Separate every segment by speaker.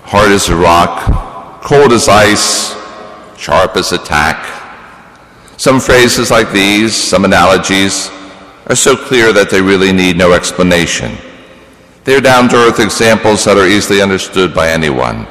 Speaker 1: hard as a rock, cold as ice, sharp as a tack. Some phrases like these, some analogies, are so clear that they really need no explanation. They're down-to-earth examples that are easily understood by anyone.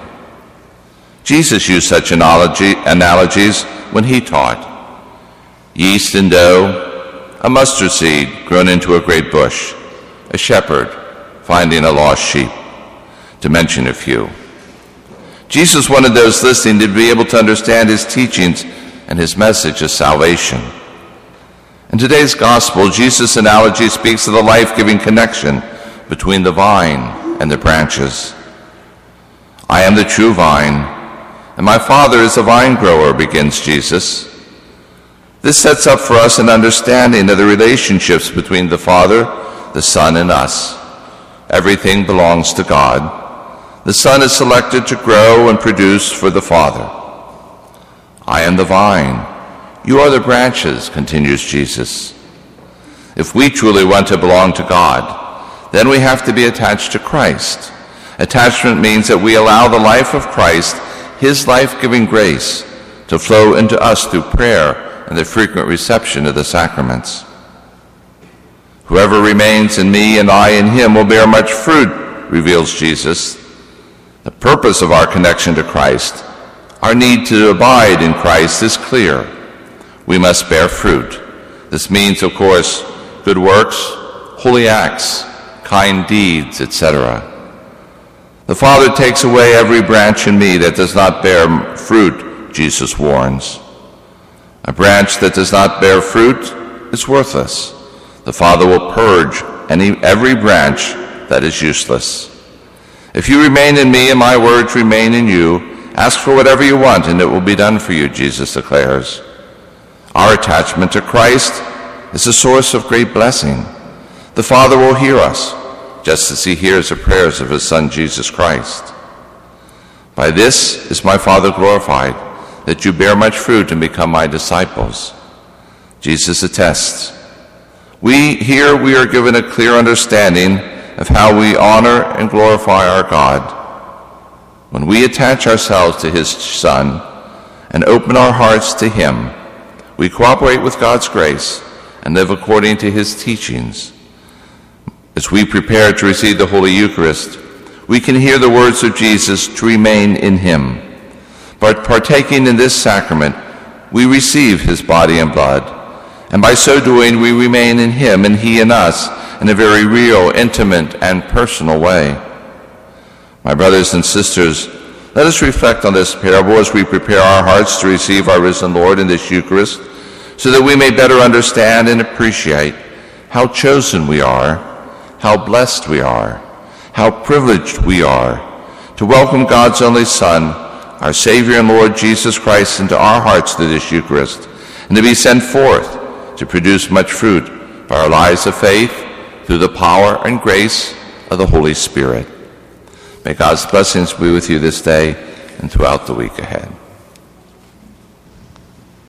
Speaker 1: Jesus used such analogies when he taught. Yeast and dough, a mustard seed grown into a great bush, a shepherd finding a lost sheep, to mention a few. Jesus wanted those listening to be able to understand his teachings and his message of salvation. In today's gospel, Jesus' analogy speaks of the life-giving connection between the vine and the branches. I am the true vine, and my Father is the vine grower, begins Jesus. This sets up for us an understanding of the relationships between the Father, the Son, and us. Everything belongs to God. The Son is selected to grow and produce for the Father. I am the vine. You are the branches, continues Jesus. If we truly want to belong to God, then we have to be attached to Christ. Attachment means that we allow the life of Christ, his life-giving grace, to flow into us through prayer and the frequent reception of the sacraments. Whoever remains in me and I in him will bear much fruit, reveals Jesus. The purpose of our connection to Christ, our need to abide in Christ, is clear. We must bear fruit. This means, of course, good works, holy acts, kind deeds, etc. The Father takes away every branch in me that does not bear fruit, Jesus warns. A branch that does not bear fruit is worthless. The Father will purge every branch that is useless. If you remain in me and my words remain in you, ask for whatever you want and it will be done for you, Jesus declares. Our attachment to Christ is a source of great blessing. The Father will hear us, just as he hears the prayers of his Son, Jesus Christ. By this is my Father glorified, that you bear much fruit and become my disciples. Jesus attests. We are given a clear understanding of how we honor and glorify our God. When we attach ourselves to his Son and open our hearts to him, we cooperate with God's grace and live according to his teachings. As we prepare to receive the Holy Eucharist, we can hear the words of Jesus to remain in him. But partaking in this sacrament, we receive his body and blood, and by so doing we remain in him and he in us in a very real, intimate, and personal way. My brothers and sisters, let us reflect on this parable as we prepare our hearts to receive our risen Lord in this Eucharist, so that we may better understand and appreciate how chosen we are, how blessed we are, how privileged we are to welcome God's only Son, our Savior and Lord Jesus Christ, into our hearts through this Eucharist, and to be sent forth to produce much fruit by our lives of faith through the power and grace of the Holy Spirit. May God's blessings be with you this day and throughout the week ahead.